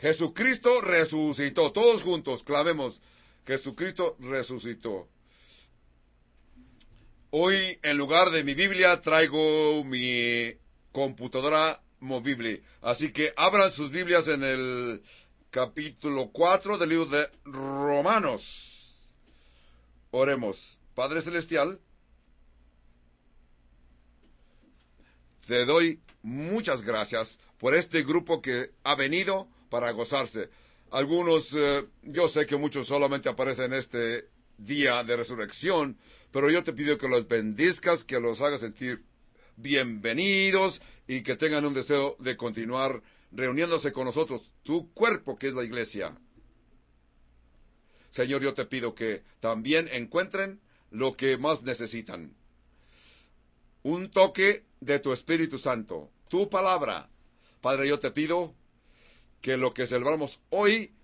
Jesucristo resucitó. Todos juntos clamemos, Jesucristo resucitó. Hoy, en lugar de mi Biblia, traigo mi computadora movible. Así que abran sus Biblias en el capítulo 4 del libro de Romanos. Oremos. Padre Celestial, te doy muchas gracias por este grupo que ha venido para gozarse. Algunos, yo sé que muchos solamente aparecen este día de resurrección, pero yo te pido que los bendizcas, que los hagas sentir bienvenidos y que tengan un deseo de continuar reuniéndose con nosotros, tu cuerpo que es la iglesia. Señor, yo te pido que también encuentren lo que más necesitan. Un toque de tu Espíritu Santo, tu palabra. Padre, yo te pido que lo que celebramos hoy,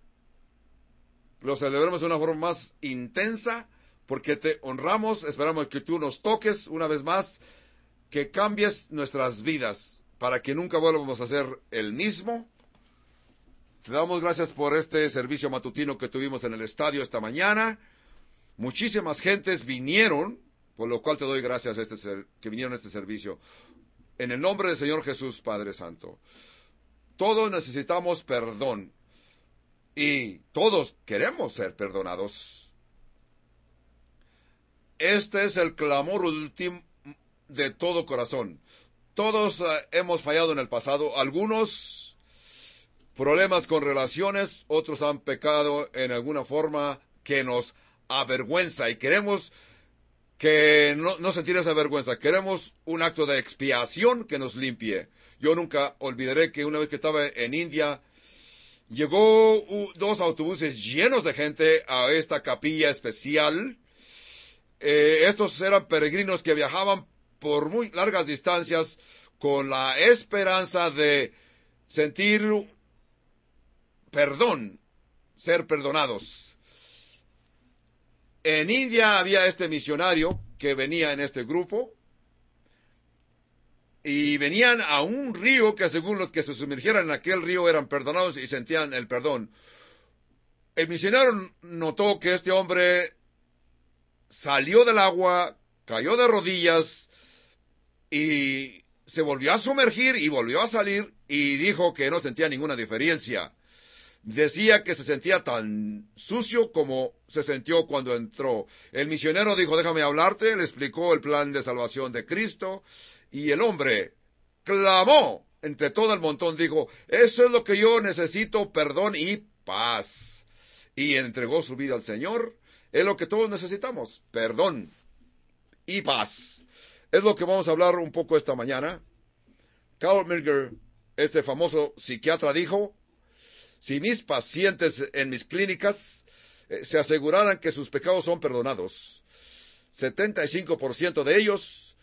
lo celebremos de una forma más intensa, porque te honramos, esperamos que tú nos toques una vez más, que cambies nuestras vidas, para que nunca vuelvamos a ser el mismo. Te damos gracias por este servicio matutino que tuvimos en el estadio esta mañana. Muchísimas gentes vinieron, por lo cual te doy gracias que vinieron a este servicio. En el nombre del Señor Jesús, Padre Santo. Todos necesitamos perdón. Y todos queremos ser perdonados. Este es el clamor último de todo corazón. Todos hemos fallado en el pasado. Algunos problemas con relaciones, otros han pecado en alguna forma que nos avergüenza y queremos que no sentir esa vergüenza. Queremos un acto de expiación que nos limpie. Yo nunca olvidaré que una vez que estaba en India, llegó 2 autobuses llenos de gente a esta capilla especial. Estos eran peregrinos que viajaban por muy largas distancias con la esperanza de sentir perdón, ser perdonados. En India había este misionario que venía en este grupo y venían a un río que según los que se sumergieran en aquel río eran perdonados y sentían el perdón. El misionero notó que este hombre salió del agua, cayó de rodillas y se volvió a sumergir y volvió a salir y dijo que no sentía ninguna diferencia. Decía que se sentía tan sucio como se sintió cuando entró. El misionero dijo, déjame hablarte, le explicó el plan de salvación de Cristo, y el hombre clamó entre todo el montón, dijo, eso es lo que yo necesito, perdón y paz. Y entregó su vida al Señor. Es lo que todos necesitamos, perdón y paz. Es lo que vamos a hablar un poco esta mañana. Carl Milger, este famoso psiquiatra, dijo, si mis pacientes en mis clínicas se aseguraran que sus pecados son perdonados, 75% de ellos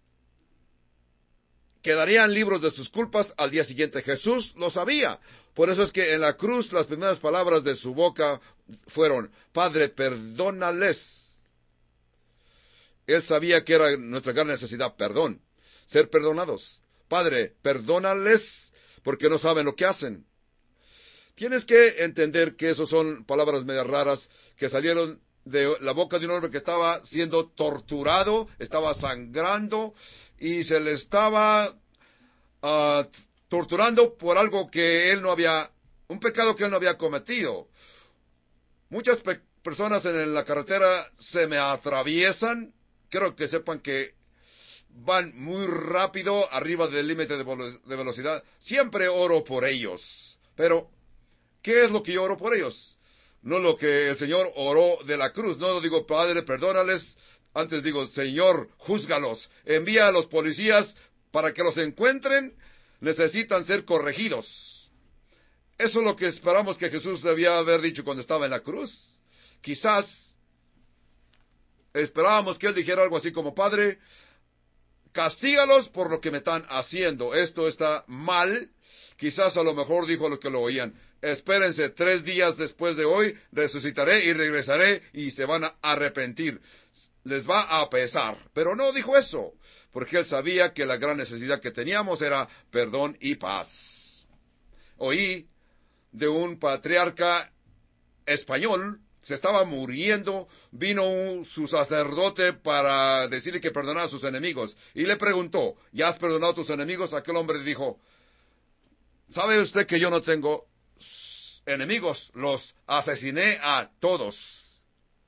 quedarían libres de sus culpas al día siguiente. Jesús lo sabía. Por eso es que en la cruz las primeras palabras de su boca fueron, Padre, perdónales. Él sabía que era nuestra gran necesidad, perdón, ser perdonados. Padre, perdónales porque no saben lo que hacen. Tienes que entender que esas son palabras medio raras que salieron de la boca de un hombre que estaba siendo torturado, estaba sangrando y se le estaba torturando por algo que él no había, un pecado que él no había cometido. Muchas personas en la carretera se me atraviesan, quiero que sepan que van muy rápido, arriba del límite de velocidad. Siempre oro por ellos, pero ¿qué es lo que yo oro por ellos? No lo que el Señor oró de la cruz. No digo, Padre, perdónales. Antes digo, Señor, júzgalos. Envía a los policías para que los encuentren. Necesitan ser corregidos. Eso es lo que esperamos que Jesús debía haber dicho cuando estaba en la cruz. Quizás esperábamos que Él dijera algo así como, Padre, castígalos por lo que me están haciendo. Esto está mal. Quizás a lo mejor dijo a los que lo oían, espérense 3 días después de hoy, resucitaré y regresaré y se van a arrepentir. Les va a pesar. Pero no dijo eso, porque él sabía que la gran necesidad que teníamos era perdón y paz. Oí de un patriarca español. Se estaba muriendo, vino su sacerdote para decirle que perdonara a sus enemigos. Y le preguntó, ¿ya has perdonado a tus enemigos? Aquel hombre dijo, ¿sabe usted que yo no tengo enemigos? Los asesiné a todos.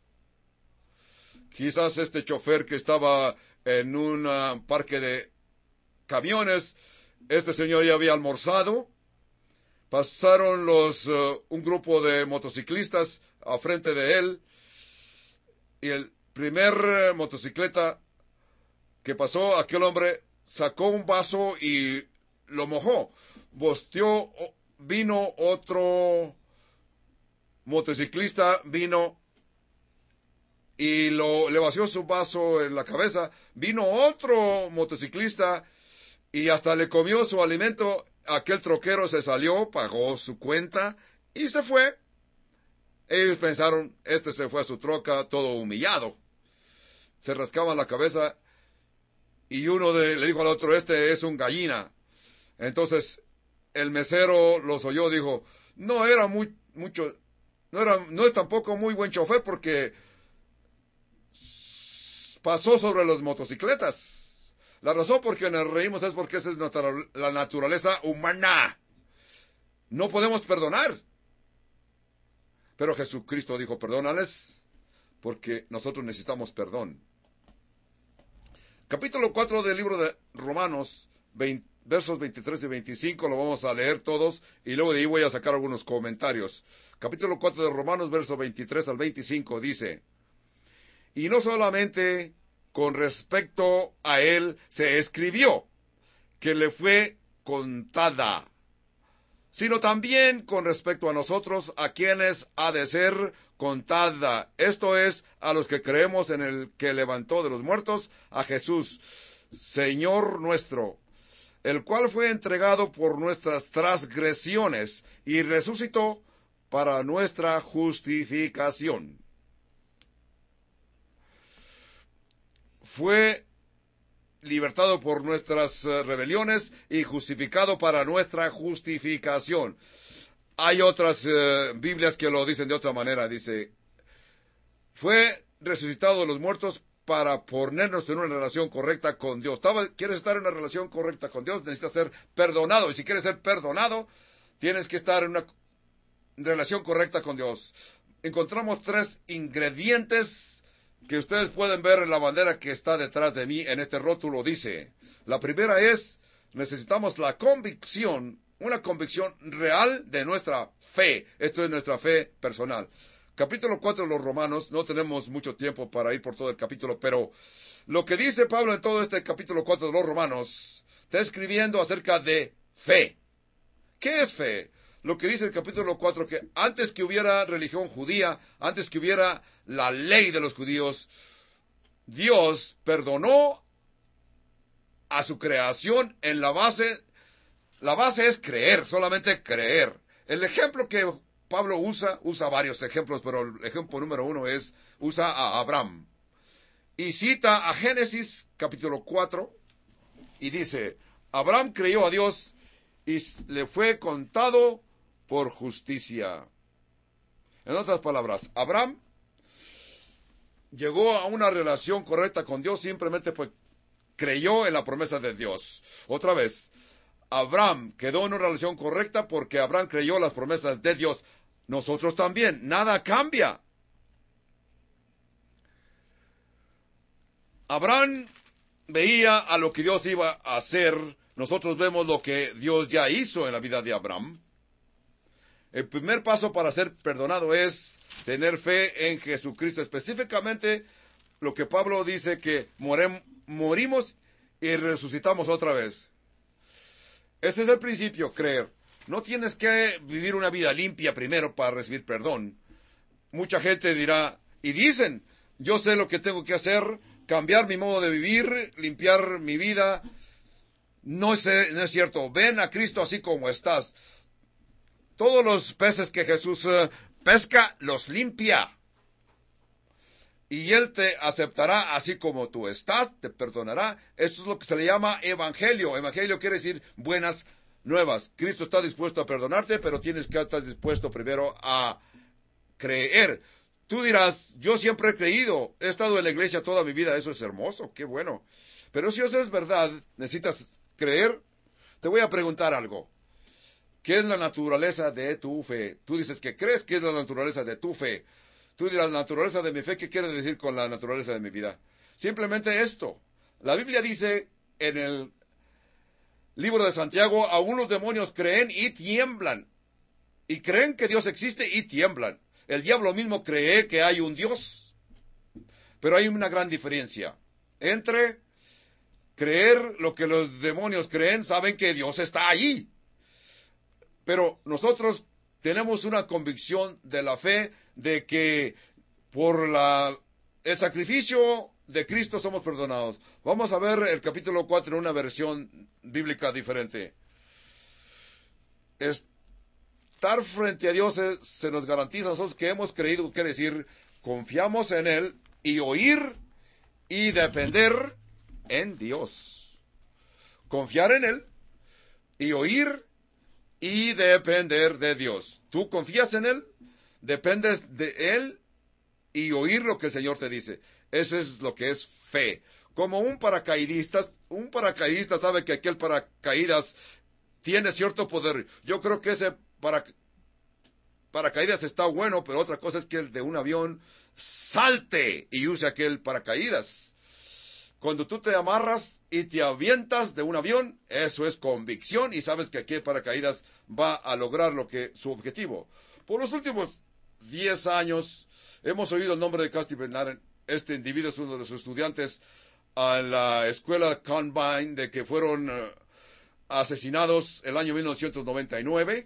Quizás este chofer que estaba en un parque de camiones, este señor ya había almorzado. Pasaron un grupo de motociclistas a frente de él, y el primer motocicleta que pasó, aquel hombre sacó un vaso y lo mojó. Volteó, vino otro motociclista, vino y le vació su vaso en la cabeza. Vino otro motociclista y hasta le comió su alimento. Aquel troquero se salió, pagó su cuenta y se fue. Ellos pensaron, este se fue a su troca todo humillado. Se rascaban la cabeza y uno le dijo al otro, este es un gallina. Entonces el mesero los oyó, dijo, no es tampoco muy buen chofer porque pasó sobre las motocicletas. La razón por que nos reímos es porque esa es la naturaleza humana. No podemos perdonar. Pero Jesucristo dijo, perdónales, porque nosotros necesitamos perdón. Capítulo 4 del libro de Romanos, versos 23 y 25, lo vamos a leer todos, y luego de ahí voy a sacar algunos comentarios. Capítulo 4 de Romanos, versos 23 al 25, dice, y no solamente con respecto a él se escribió, que le fue contada, sino también con respecto a nosotros, a quienes ha de ser contada. Esto es, a los que creemos en el que levantó de los muertos a Jesús, Señor nuestro, el cual fue entregado por nuestras transgresiones y resucitó para nuestra justificación. Fue libertado por nuestras rebeliones y justificado para nuestra justificación. Hay otras Biblias que lo dicen de otra manera. Dice, fue resucitado de los muertos para ponernos en una relación correcta con Dios. ¿Quieres estar en una relación correcta con Dios? Necesitas ser perdonado. Y si quieres ser perdonado, tienes que estar en una relación correcta con Dios. Encontramos 3 ingredientes que ustedes pueden ver en la bandera que está detrás de mí. En este rótulo dice, la primera es, necesitamos la convicción, una convicción real de nuestra fe. Esto es nuestra fe personal. Capítulo 4 de los Romanos, no tenemos mucho tiempo para ir por todo el capítulo, pero lo que dice Pablo en todo este capítulo 4 de los Romanos, está escribiendo acerca de fe. ¿Qué es fe? Lo que dice el capítulo 4, que antes que hubiera religión judía, antes que hubiera la ley de los judíos, Dios perdonó a su creación en la base es creer, solamente creer. El ejemplo que Pablo usa varios ejemplos, pero el ejemplo número 1 usa a Abraham. Y cita a Génesis capítulo 4 y dice, Abraham creyó a Dios y le fue contado por justicia. En otras palabras, Abraham llegó a una relación correcta con Dios, simplemente creyó en la promesa de Dios. Otra vez, Abraham quedó en una relación correcta porque Abraham creyó las promesas de Dios. Nosotros también, nada cambia. Abraham veía a lo que Dios iba a hacer. Nosotros vemos lo que Dios ya hizo en la vida de Abraham. El primer paso para ser perdonado es tener fe en Jesucristo. Específicamente, lo que Pablo dice que morimos y resucitamos otra vez. Este es el principio, creer. No tienes que vivir una vida limpia primero para recibir perdón. Mucha gente dirá, y dicen, yo sé lo que tengo que hacer, cambiar mi modo de vivir, limpiar mi vida. No es cierto. Ven a Cristo así como estás. Todos los peces que Jesús pesca, los limpia. Y Él te aceptará así como tú estás, te perdonará. Esto es lo que se le llama evangelio. Evangelio quiere decir buenas nuevas. Cristo está dispuesto a perdonarte, pero tienes que estar dispuesto primero a creer. Tú dirás, yo siempre he creído, he estado en la iglesia toda mi vida, eso es hermoso, qué bueno. Pero si eso es verdad, necesitas creer. Te voy a preguntar algo. ¿Qué es la naturaleza de tu fe? Tú dices que crees que es la naturaleza de tu fe. Tú dirás, la naturaleza de mi fe, ¿qué quiere decir con la naturaleza de mi vida? Simplemente esto. La Biblia dice en el libro de Santiago, aún los demonios creen y tiemblan. Y creen que Dios existe y tiemblan. El diablo mismo cree que hay un Dios. Pero hay una gran diferencia entre creer lo que los demonios creen, saben que Dios está allí. Pero nosotros tenemos una convicción de la fe de que por el sacrificio de Cristo somos perdonados. Vamos a ver el capítulo 4 en una versión bíblica diferente. Estar frente a Dios se nos garantiza a nosotros que hemos creído, quiere decir, confiamos en Él y oír y depender en Dios. Confiar en Él y oír y depender de Dios. Tú confías en Él, dependes de Él y oír lo que el Señor te dice. Eso es lo que es fe. Como un paracaidista sabe que aquel paracaídas tiene cierto poder. Yo creo que ese paracaídas está bueno, pero otra cosa es que el de un avión salte y use aquel paracaídas. Cuando tú te amarras y te avientas de un avión, eso es convicción y sabes que aquel paracaídas va a lograr su objetivo. Por los últimos 10 años hemos oído el nombre de Casty Bernard. Este individuo es uno de los estudiantes a la escuela Combine de que fueron asesinados el año 1999.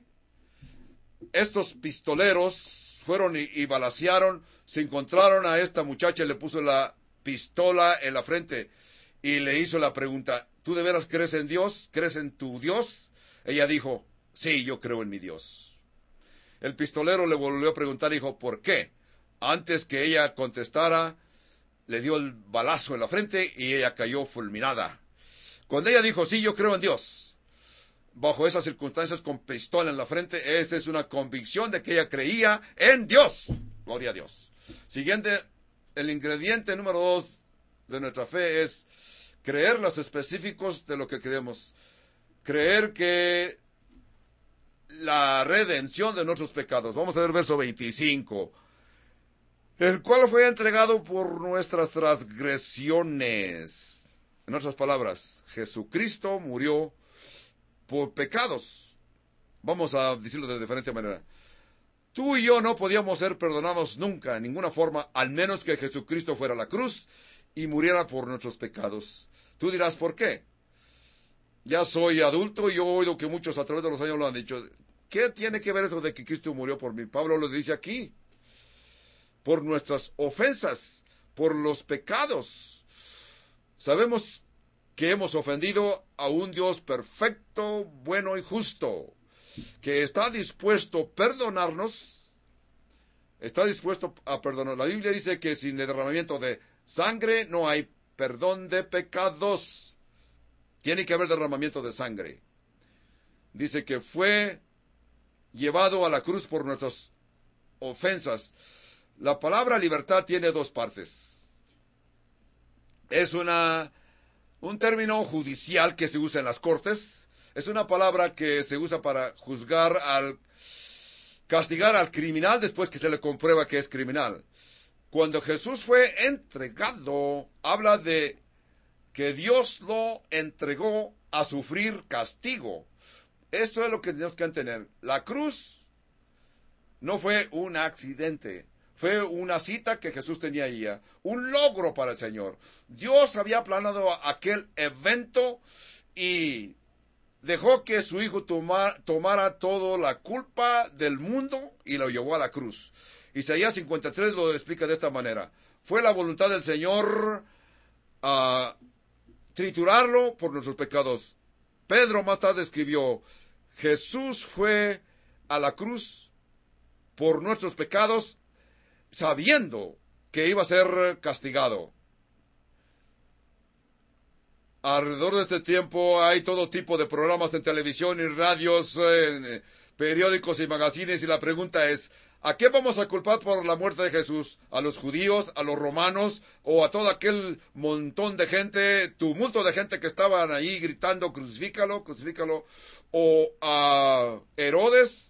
Estos pistoleros fueron y balacearon, se encontraron a esta muchacha y le puso la pistola en la frente y le hizo la pregunta, ¿tú de veras crees en Dios? ¿Crees en tu Dios? Ella dijo, sí, yo creo en mi Dios. El pistolero le volvió a preguntar, dijo, ¿por qué? Antes que ella contestara, le dio el balazo en la frente y ella cayó fulminada. Cuando ella dijo, sí, yo creo en Dios, bajo esas circunstancias con pistola en la frente, esa es una convicción de que ella creía en Dios. Gloria a Dios. Siguiente, el ingrediente número 2 de nuestra fe es creer los específicos de lo que creemos. Creer que la redención de nuestros pecados. Vamos a ver verso 25. El cual fue entregado por nuestras transgresiones. En otras palabras, Jesucristo murió por pecados. Vamos a decirlo de diferente manera. Tú y yo no podíamos ser perdonados nunca, en ninguna forma, al menos que Jesucristo fuera a la cruz y muriera por nuestros pecados. Tú dirás, ¿por qué? Ya soy adulto y yo he oído que muchos a través de los años lo han dicho. ¿Qué tiene que ver eso de que Cristo murió por mí? Pablo lo dice aquí. Por nuestras ofensas, por los pecados. Sabemos que hemos ofendido a un Dios perfecto, bueno y justo, que está dispuesto a perdonarnos, está dispuesto a perdonar. La Biblia dice que sin el derramamiento de sangre no hay perdón de pecados. Tiene que haber derramamiento de sangre. Dice que fue llevado a la cruz por nuestras ofensas. La palabra libertad tiene dos partes. Es un término judicial que se usa en las cortes. Es una palabra que se usa para castigar al criminal después que se le comprueba que es criminal. Cuando Jesús fue entregado, habla de que Dios lo entregó a sufrir castigo. Esto es lo que tenemos que entender. La cruz no fue un accidente. Fue una cita que Jesús tenía ahí, un logro para el Señor. Dios había planeado aquel evento y dejó que su Hijo tomara toda la culpa del mundo y lo llevó a la cruz. Isaías 53 lo explica de esta manera. Fue la voluntad del Señor triturarlo por nuestros pecados. Pedro más tarde escribió, Jesús fue a la cruz por nuestros pecados, sabiendo que iba a ser castigado. alrededor de este tiempo hay todo tipo de programas en televisión y radios, periódicos y magazines, y la pregunta es, ¿a qué vamos a culpar por la muerte de Jesús? ¿A los judíos, a los romanos o a todo aquel montón de gente, tumulto de gente que estaban ahí gritando, crucifícalo, crucifícalo? ¿O a Herodes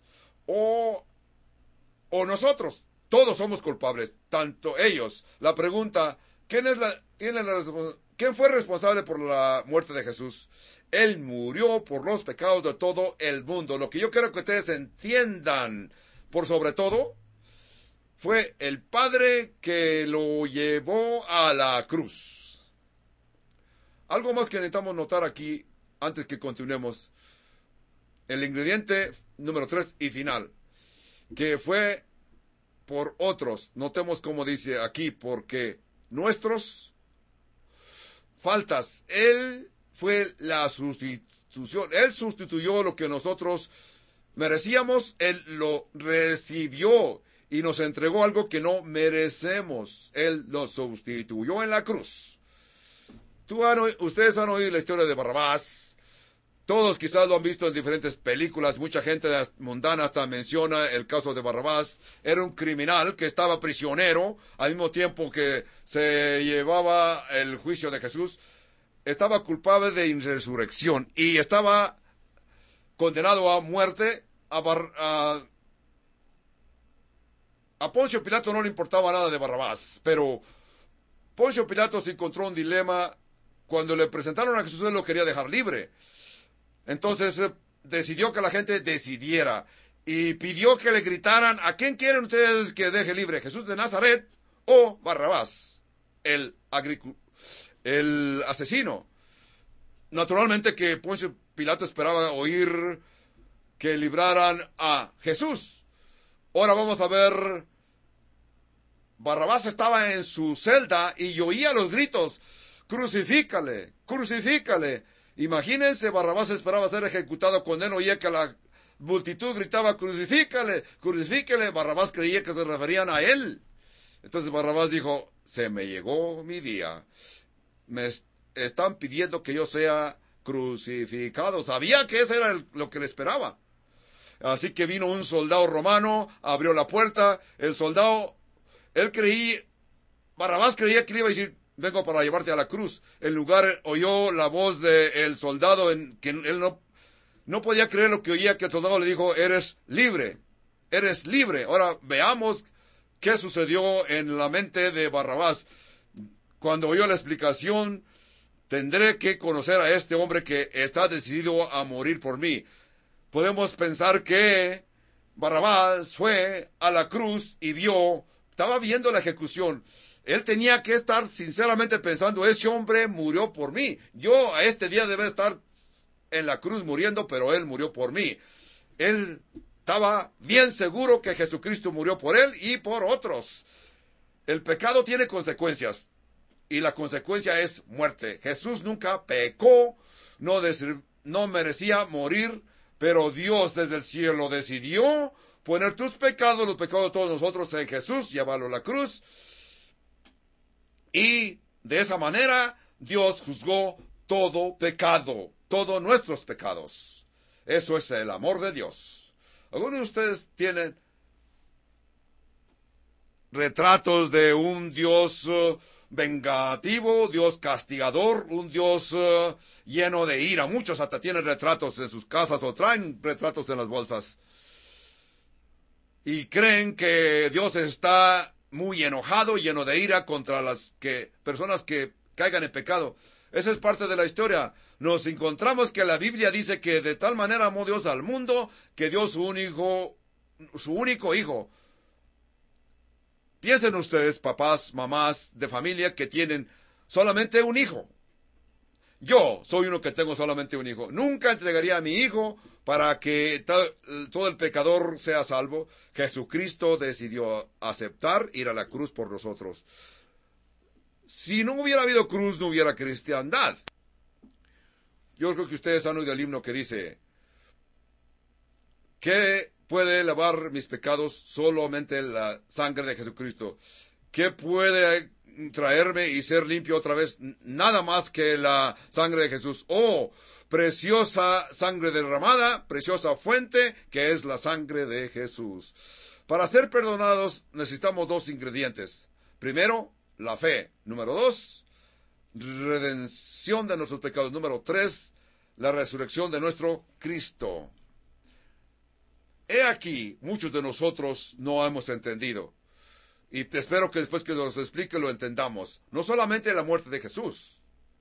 o nosotros? Todos somos culpables, tanto ellos. La pregunta, ¿quién fue responsable por la muerte de Jesús? Él murió por los pecados de todo el mundo. Lo que yo quiero que ustedes entiendan, por sobre todo, fue el Padre que lo llevó a la cruz. Algo más que necesitamos notar aquí, antes que continuemos. El ingrediente número 3 y final, que fue por otros. Notemos cómo dice aquí, porque nuestros faltas, Él fue la sustitución. Él sustituyó lo que nosotros merecíamos, Él lo recibió y nos entregó algo que no merecemos. Él lo sustituyó en la cruz. Ustedes han oído la historia de Barrabás. Todos quizás lo han visto en diferentes películas. Mucha gente mundana hasta menciona el caso de Barrabás. Era un criminal que estaba prisionero al mismo tiempo que se llevaba el juicio de Jesús. Estaba culpable de insurrección y estaba condenado a muerte. A Poncio Pilato no le importaba nada de Barrabás, pero Poncio Pilato se encontró un dilema. Cuando le presentaron a Jesús, él lo quería dejar libre. Entonces decidió que la gente decidiera y pidió que le gritaran: ¿a quién quieren ustedes que deje libre? ¿Jesús de Nazaret o Barrabás, el asesino? Naturalmente que Poncio Pilato esperaba oír que libraran a Jesús. Ahora vamos a ver. Barrabás estaba en su celda y oía los gritos: crucifícale, crucifícale. Imagínense, Barrabás esperaba ser ejecutado cuando él oía que la multitud gritaba: crucifícale, crucifícale. Barrabás creía que se referían a él. Entonces Barrabás dijo: se me llegó mi día. Me están pidiendo que yo sea crucificado. Sabía que eso era lo que le esperaba. Así que vino un soldado romano, abrió la puerta. El soldado, Barrabás creía que le iba a decir: vengo para llevarte a la cruz. En lugar, oyó la voz del soldado, que él no podía creer lo que oía, que el soldado le dijo: eres libre, eres libre. Ahora veamos qué sucedió en la mente de Barrabás. Cuando oyó la explicación: tendré que conocer a este hombre que está decidido a morir por mí. Podemos pensar que Barrabás fue a la cruz y estaba viendo la ejecución. Él tenía que estar sinceramente pensando: ese hombre murió por mí. Yo a este día debe estar en la cruz muriendo, pero él murió por mí. Él estaba bien seguro que Jesucristo murió por él y por otros. El pecado tiene consecuencias y la consecuencia es muerte. Jesús nunca pecó, no merecía morir, pero Dios desde el cielo decidió poner tus pecados, los pecados de todos nosotros, en Jesús, llevarlo a la cruz. Y de esa manera Dios juzgó todo pecado, todos nuestros pecados. Eso es el amor de Dios. ¿Algunos de ustedes tienen retratos de un Dios vengativo, Dios castigador, un Dios lleno de ira? Muchos hasta tienen retratos en sus casas o traen retratos en las bolsas. Y creen que Dios está muy enojado, lleno de ira contra las personas que caigan en pecado. Esa es parte de la historia. Nos encontramos que la Biblia dice que de tal manera amó Dios al mundo que dio su único hijo. Piensen ustedes, papás, mamás de familia que tienen solamente un hijo. Yo soy uno que tengo solamente un hijo. Nunca entregaría a mi hijo para que todo el pecador sea salvo. Jesucristo decidió aceptar ir a la cruz por nosotros. Si no hubiera habido cruz, no hubiera cristiandad. Yo creo que ustedes han oído el himno que dice: ¿qué puede lavar mis pecados? Solamente la sangre de Jesucristo. ¿Qué puede traerme y ser limpio otra vez, nada más que la sangre de Jesús. Oh, preciosa sangre derramada, preciosa fuente, que es la sangre de Jesús. Para ser perdonados necesitamos dos ingredientes. Primero, la fe. Número 2, redención de nuestros pecados. Número 3, la resurrección de nuestro Cristo. He aquí, muchos de nosotros no hemos entendido. Y espero que después que nos explique lo entendamos. No solamente la muerte de Jesús,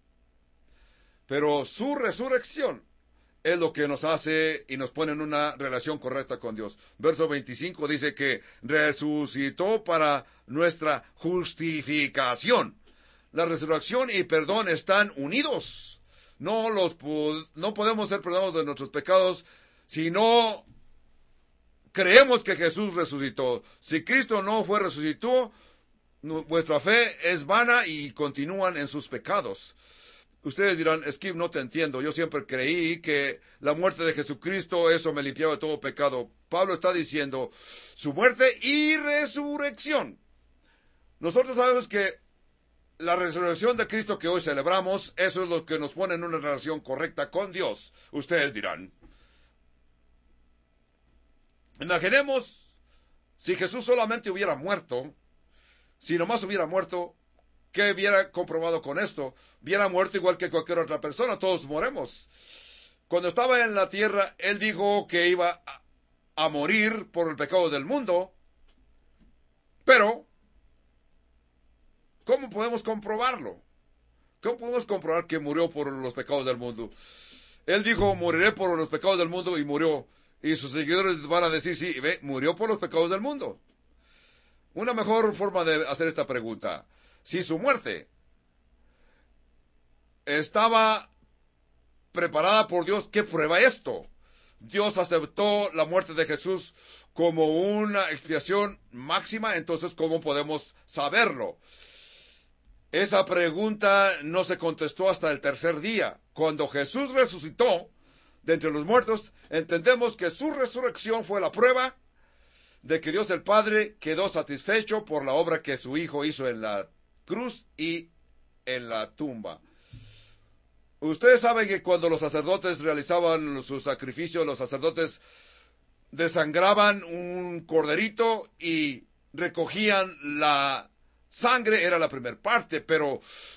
pero su resurrección es lo que nos hace y nos pone en una relación correcta con Dios. Verso 25 dice que resucitó para nuestra justificación. La resurrección y perdón están unidos. No podemos ser perdonados de nuestros pecados si no creemos que Jesús resucitó. Si Cristo no resucitó, vuestra fe es vana y continúan en sus pecados. Ustedes dirán, Skip, no te entiendo. Yo siempre creí que la muerte de Jesucristo, eso me limpiaba de todo pecado. Pablo está diciendo su muerte y resurrección. Nosotros sabemos que la resurrección de Cristo que hoy celebramos, eso es lo que nos pone en una relación correcta con Dios. Ustedes dirán, imaginemos si Jesús solamente hubiera muerto, si nomás hubiera muerto, ¿qué hubiera comprobado con esto? Hubiera muerto igual que cualquier otra persona, todos moremos. Cuando estaba en la tierra, Él dijo que iba a morir por el pecado del mundo, pero ¿cómo podemos comprobarlo? ¿Cómo podemos comprobar que murió por los pecados del mundo? Él dijo, moriré por los pecados del mundo, y murió. Y sus seguidores van a decir, sí, ve, murió por los pecados del mundo. Una mejor forma de hacer esta pregunta: si su muerte estaba preparada por Dios, ¿qué prueba esto? Dios aceptó la muerte de Jesús como una expiación máxima, entonces ¿cómo podemos saberlo? Esa pregunta no se contestó hasta el tercer día. Cuando Jesús resucitó de entre los muertos, entendemos que su resurrección fue la prueba de que Dios el Padre quedó satisfecho por la obra que su Hijo hizo en la cruz y en la tumba. Ustedes saben que cuando los sacerdotes realizaban su sacrificio, los sacerdotes desangraban un corderito y recogían la sangre, era la primera parte, pero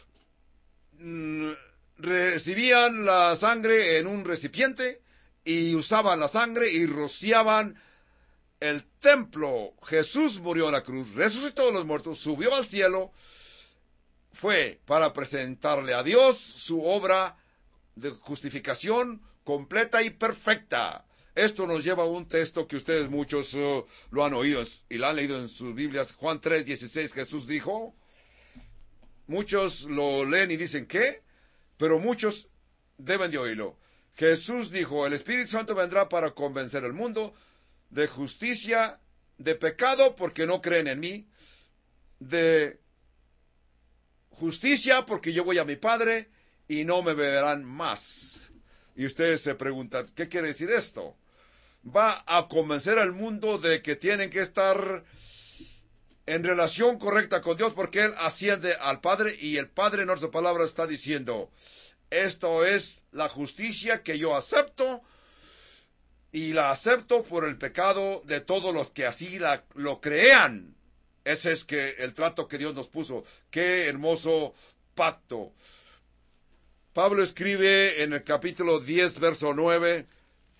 recibían la sangre en un recipiente y usaban la sangre y rociaban el templo. Jesús murió en la cruz, resucitó de los muertos, subió al cielo, fue para presentarle a Dios su obra de justificación completa y perfecta. Esto nos lleva a un texto que ustedes muchos lo han oído y lo han leído en sus Biblias. Juan 3:16, Jesús dijo, muchos lo leen y dicen, ¿qué? Pero muchos deben de oírlo. Jesús dijo, el Espíritu Santo vendrá para convencer al mundo de justicia, de pecado, porque no creen en mí, de justicia, porque yo voy a mi Padre y no me verán más. Y ustedes se preguntan, ¿qué quiere decir esto? Va a convencer al mundo de que tienen que estar en relación correcta con Dios, porque Él asciende al Padre, y el Padre en otras palabras está diciendo, esto es la justicia que yo acepto, y la acepto por el pecado de todos los que así lo crean. Ese es el trato que Dios nos puso. ¡Qué hermoso pacto! Pablo escribe en el capítulo 10, verso 9,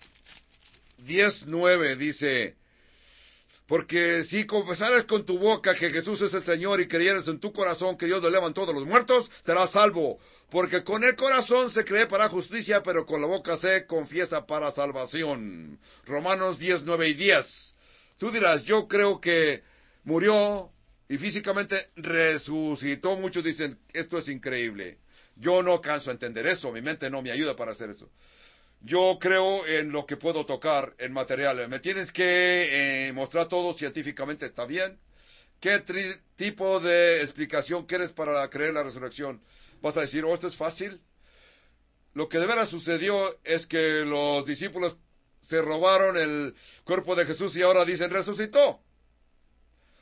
10:9, dice, porque si confesares con tu boca que Jesús es el Señor y creyeres en tu corazón que Dios lo levantó de los muertos, serás salvo. Porque con el corazón se cree para justicia, pero con la boca se confiesa para salvación. Romanos 10:9 y 10. Tú dirás, yo creo que murió y físicamente resucitó. Muchos dicen, esto es increíble. Yo no alcanzo a entender eso, mi mente no me ayuda para hacer eso. Yo creo en lo que puedo tocar, en material. Me tienes que mostrar todo científicamente, ¿está bien? ¿Qué tipo de explicación quieres para creer la resurrección? ¿Vas a decir, esto es fácil? Lo que de veras sucedió es que los discípulos se robaron el cuerpo de Jesús y ahora dicen, resucitó.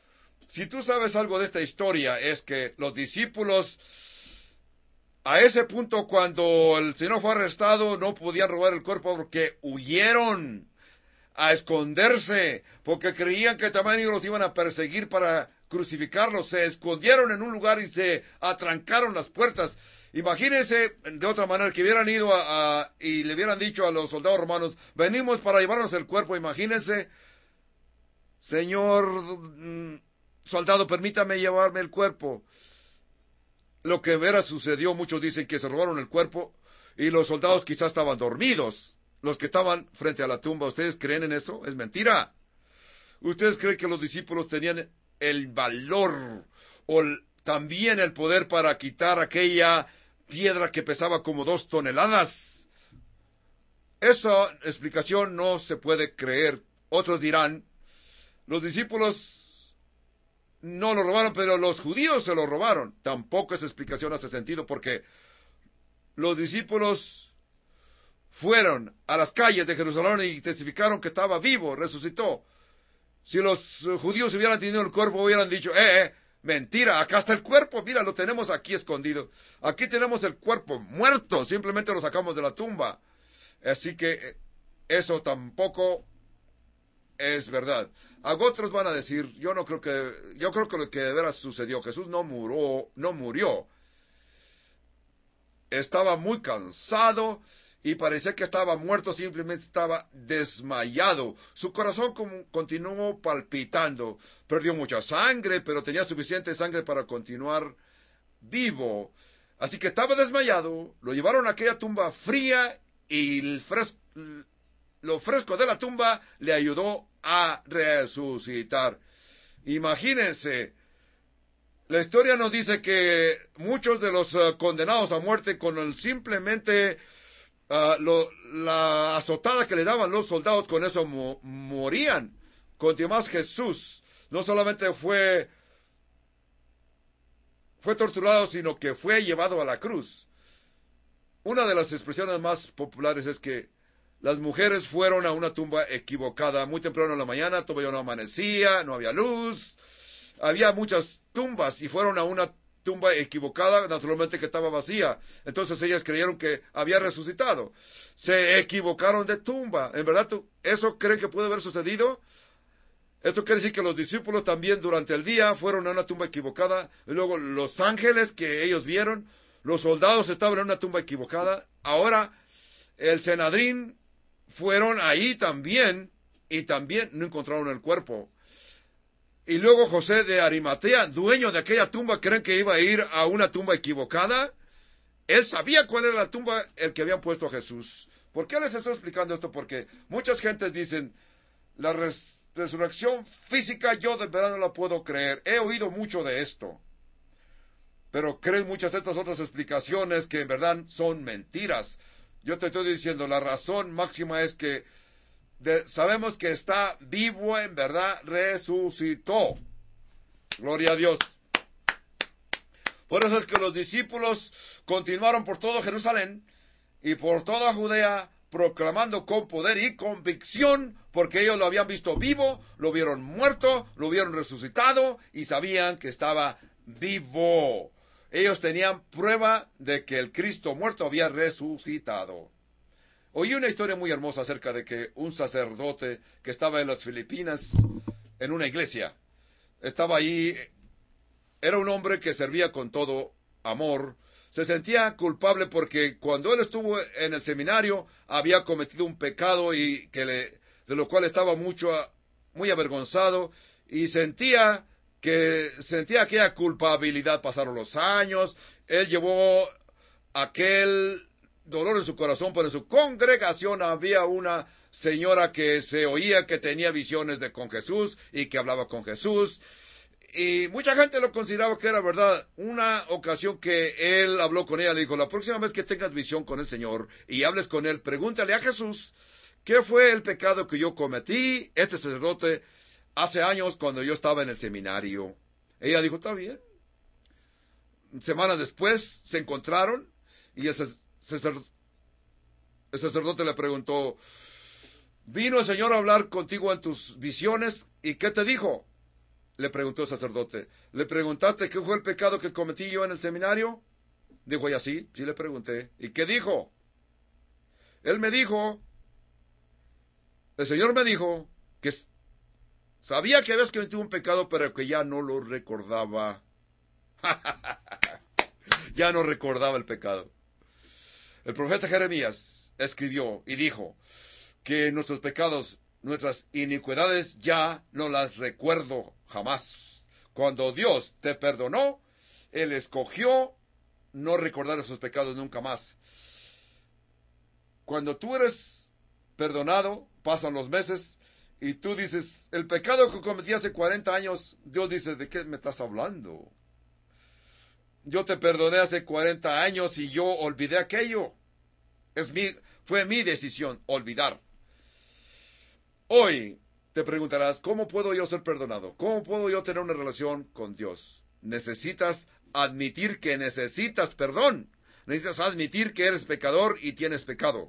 Si tú sabes algo de esta historia, es que los discípulos, a ese punto cuando el Señor fue arrestado, no podían robar el cuerpo porque huyeron a esconderse, porque creían que también ellos los iban a perseguir para crucificarlos. Se escondieron en un lugar y se atrancaron las puertas. Imagínense, de otra manera, que hubieran ido y le hubieran dicho a los soldados romanos, venimos para llevarnos el cuerpo. Imagínense, señor soldado, permítame llevarme el cuerpo. Lo que vera sucedió, muchos dicen que se robaron el cuerpo y los soldados quizás estaban dormidos, los que estaban frente a la tumba. ¿Ustedes creen en eso? Es mentira. ¿Ustedes creen que los discípulos tenían el valor o también el poder para quitar aquella piedra que pesaba como 2 toneladas? Esa explicación no se puede creer. Otros dirán, los discípulos no lo robaron, pero los judíos se lo robaron. Tampoco esa explicación hace sentido, porque los discípulos fueron a las calles de Jerusalén y testificaron que estaba vivo, resucitó. Si los judíos hubieran tenido el cuerpo, hubieran dicho, mentira, acá está el cuerpo, mira, lo tenemos aquí escondido. Aquí tenemos el cuerpo muerto, simplemente lo sacamos de la tumba. Así que eso tampoco es verdad. Otros van a decir, yo creo que lo que de veras sucedió, Jesús no murió. Estaba muy cansado y parecía que estaba muerto, simplemente estaba desmayado. Su corazón continuó palpitando. Perdió mucha sangre, pero tenía suficiente sangre para continuar vivo. Así que estaba desmayado, lo llevaron a aquella tumba fría y lo fresco de la tumba le ayudó a resucitar. Imagínense, la historia nos dice que muchos de los condenados a muerte con el simplemente la azotada que le daban los soldados, con eso morían. Con demás, Jesús no solamente fue torturado, sino que fue llevado a la cruz. Una de las expresiones más populares es que las mujeres fueron a una tumba equivocada. Muy temprano en la mañana, todavía no amanecía, no había luz. Había muchas tumbas y fueron a una tumba equivocada, naturalmente que estaba vacía. Entonces ellas creyeron que había resucitado. Se equivocaron de tumba. ¿En verdad eso creen que puede haber sucedido? Esto quiere decir que los discípulos también durante el día fueron a una tumba equivocada. Y luego los ángeles que ellos vieron, los soldados estaban en una tumba equivocada. Ahora el Sanedrín fueron ahí también y también no encontraron el cuerpo. Y luego José de Arimatea, dueño de aquella tumba, ¿creen que iba a ir a una tumba equivocada? Él sabía cuál era la tumba el que habían puesto a Jesús. ¿Por qué les estoy explicando esto? Porque muchas gentes dicen, la resurrección física yo de verdad no la puedo creer. He oído mucho de esto. Pero creen muchas de estas otras explicaciones que en verdad son mentiras. Yo te estoy diciendo, la razón máxima es que sabemos que está vivo, en verdad, resucitó. Gloria a Dios. Por eso es que los discípulos continuaron por todo Jerusalén y por toda Judea, proclamando con poder y convicción, porque ellos lo habían visto vivo, lo vieron muerto, lo vieron resucitado y sabían que estaba vivo. Ellos tenían prueba de que el Cristo muerto había resucitado. Oí una historia muy hermosa acerca de que un sacerdote que estaba en las Filipinas, en una iglesia, estaba allí, era un hombre que servía con todo amor, se sentía culpable porque cuando él estuvo en el seminario había cometido un pecado y de lo cual estaba muy avergonzado y sentía aquella culpabilidad. Pasaron los años, él llevó aquel dolor en su corazón, pero en su congregación había una señora que se oía que tenía visiones con Jesús y que hablaba con Jesús. Y mucha gente lo consideraba que era verdad. Una ocasión que él habló con ella, le dijo, la próxima vez que tengas visión con el Señor y hables con él, pregúntale a Jesús, ¿qué fue el pecado que yo cometí, este sacerdote, hace años cuando yo estaba en el seminario? Ella dijo, está bien. Semanas después se encontraron y el sacerdote le preguntó, ¿vino el Señor a hablar contigo en tus visiones? ¿Y qué te dijo? Le preguntó el sacerdote. ¿Le preguntaste qué fue el pecado que cometí yo en el seminario? Dijo ella, sí le pregunté. ¿Y qué dijo? Él me dijo, el Señor me dijo que sabía que habías cometido un pecado, pero que ya no lo recordaba. Ya no recordaba el pecado. El profeta Jeremías escribió y dijo que nuestros pecados, nuestras iniquidades ya no las recuerdo jamás. Cuando Dios te perdonó, Él escogió no recordar esos pecados nunca más. Cuando tú eres perdonado, pasan los meses y tú dices, el pecado que cometí hace 40 años, Dios dice, ¿de qué me estás hablando? Yo te perdoné hace 40 años y yo olvidé aquello. Fue mi decisión olvidar. Hoy te preguntarás, ¿cómo puedo yo ser perdonado? ¿Cómo puedo yo tener una relación con Dios? Necesitas admitir que necesitas perdón. Necesitas admitir que eres pecador y tienes pecado.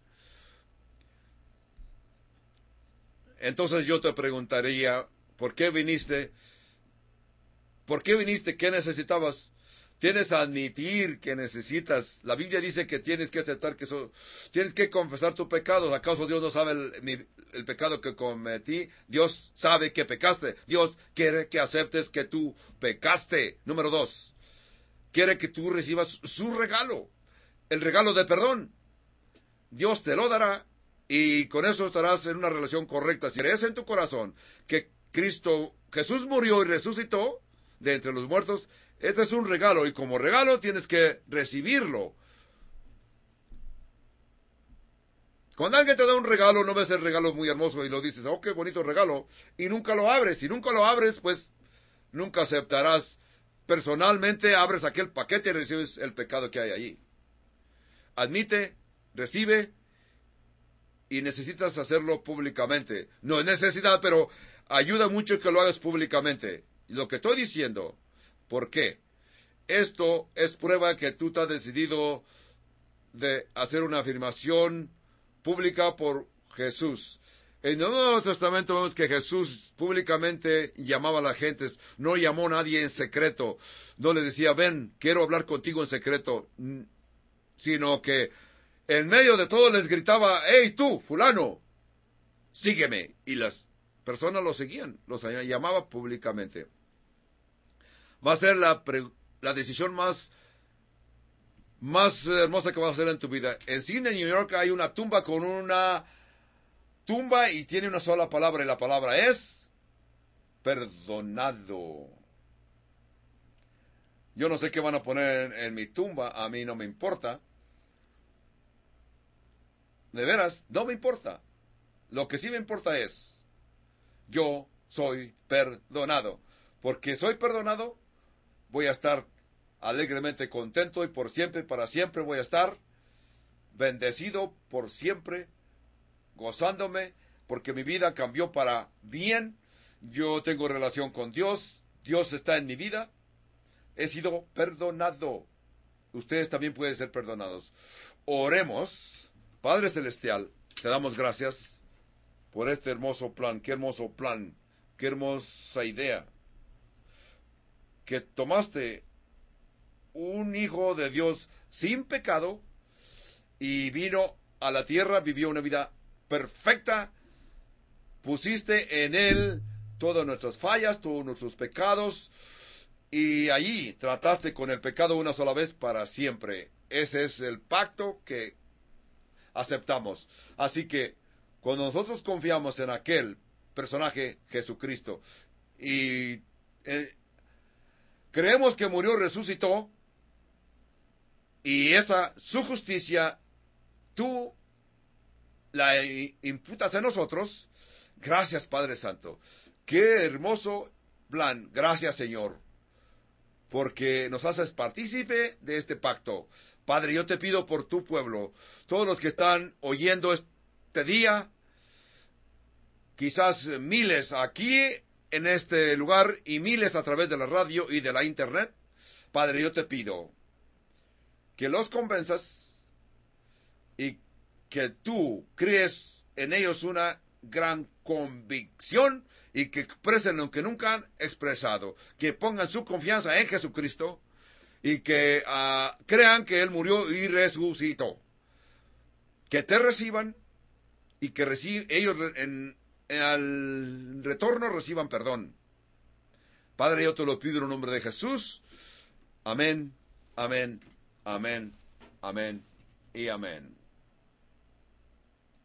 Entonces yo te preguntaría, ¿por qué viniste? ¿Por qué viniste? ¿Qué necesitabas? Tienes que admitir que necesitas. La Biblia dice que tienes que aceptar que tienes que confesar tu pecado. ¿Acaso Dios no sabe el pecado que cometí? Dios sabe que pecaste. Dios quiere que aceptes que tú pecaste. Número 2. Quiere que tú recibas su regalo. El regalo de perdón. Dios te lo dará y con eso estarás en una relación correcta. Si crees en tu corazón que Jesús murió y resucitó de entre los muertos, este es un regalo y como regalo tienes que recibirlo. Cuando alguien te da un regalo, no ves el regalo muy hermoso y lo dices, oh, qué bonito regalo, y nunca lo abres. Si nunca lo abres, pues nunca aceptarás. Personalmente abres aquel paquete y recibes el pecado que hay allí. Admite, recibe y necesitas hacerlo públicamente. No es necesidad, pero ayuda mucho que lo hagas públicamente. Lo que estoy diciendo, ¿por qué? Esto es prueba que tú te has decidido de hacer una afirmación pública por Jesús. En el Nuevo Testamento vemos que Jesús públicamente llamaba a la gente, no llamó a nadie en secreto, no le decía, ven, quiero hablar contigo en secreto, sino que en medio de todo les gritaba, hey tú, fulano, sígueme. Y las personas lo seguían, los llamaba públicamente. Va a ser la decisión más hermosa que vas a hacer en tu vida. En Sydney, New York, hay una tumba con una tumba y tiene una sola palabra, y la palabra es perdonado. Yo no sé qué van a poner en mi tumba, a mí no me importa. De veras, no me importa. Lo que sí me importa es, yo soy perdonado. Porque soy perdonado, voy a estar alegremente contento y por siempre, para siempre voy a estar bendecido por siempre, gozándome, porque mi vida cambió para bien. Yo tengo relación con Dios, Dios está en mi vida, he sido perdonado. Ustedes también pueden ser perdonados. Oremos. Padre Celestial, te damos gracias por este hermoso plan, qué hermosa idea, que tomaste un hijo de Dios sin pecado y vino a la tierra, vivió una vida perfecta, pusiste en él todas nuestras fallas, todos nuestros pecados, y allí trataste con el pecado una sola vez para siempre. Ese es el pacto que aceptamos. Así que cuando nosotros confiamos en aquel personaje, Jesucristo, y creemos que murió, resucitó, y su justicia, tú la imputas en nosotros. Gracias, Padre Santo. Qué hermoso plan. Gracias, Señor, porque nos haces partícipe de este pacto. Padre, yo te pido por tu pueblo, todos los que están oyendo este día, quizás miles aquí en este lugar y miles a través de la radio y de la internet. Padre, yo te pido que los convenzas y que tú crees en ellos una gran convicción y que expresen lo que nunca han expresado, que pongan su confianza en Jesucristo y que crean que Él murió y resucitó. Que te reciban y que ellos al retorno reciban perdón. Padre, yo te lo pido en el nombre de Jesús. Amén, amén, amén, amén y amén.